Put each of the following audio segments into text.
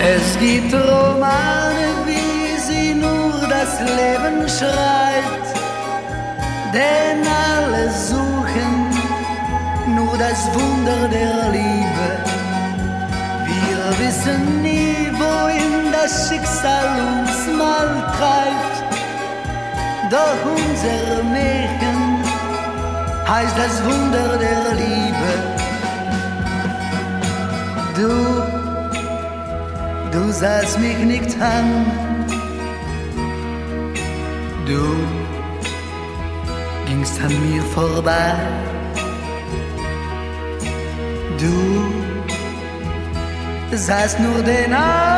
Es gibt Romane, wie sie nur das Leben schreibt, denn alle suchen nur das Wunder der Liebe. Wir wissen nie, wohin das Schicksal uns mal treibt, doch unser Märchen heißt das Wunder der Liebe. Du sahst mich nicht an, du gingst an mir vorbei, du sahst nur den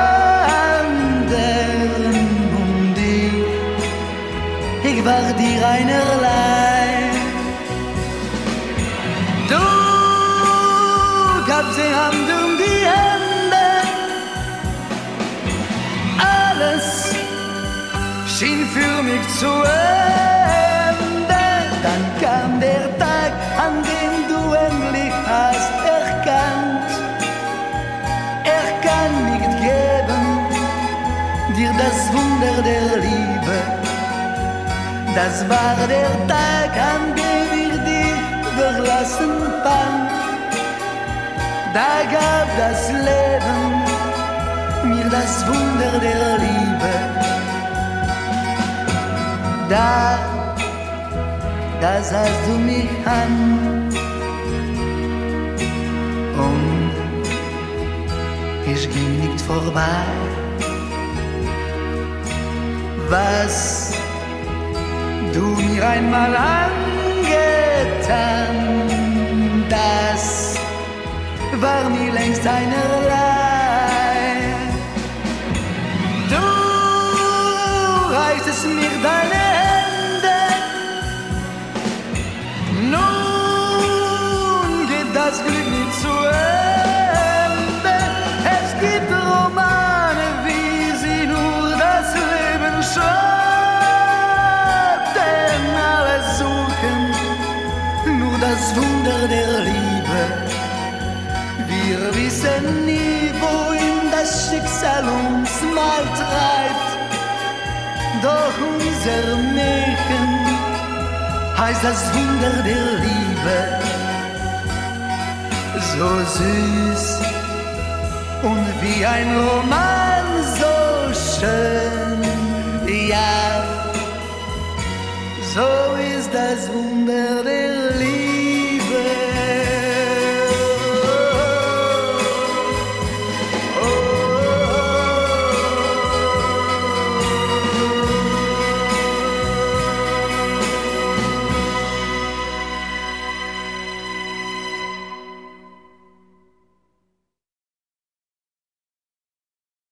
anderen und ich war dir einerlei. Du gabst die Hand um die Hände, alles schien für mich zu Ende. Dann kam der Tag, an dem du endlich hast erkannt, er kann nicht geben dir das Wunder der Liebe. Das war der Tag, an dem ich dich verlassen fand. Da gab das Leben mir das Wunder der Liebe. Da sahst du mich an und ich ging nicht vorbei. Was du mir einmal angetan, das war mir längst einerlei. Du reichtest mir deine Hände, nun geht das Glück nicht zu Ende. Es gibt Romane, wie sie nur das Leben schreibt, denn alle suchen nur das Wunder der Liebe. Wir wissen nie, wohin das Schicksal uns mal treibt, doch unser Märchen heißt das Wunder der Liebe. So süß und wie ein Roman so schön, ja, so ist das Wunder der Liebe.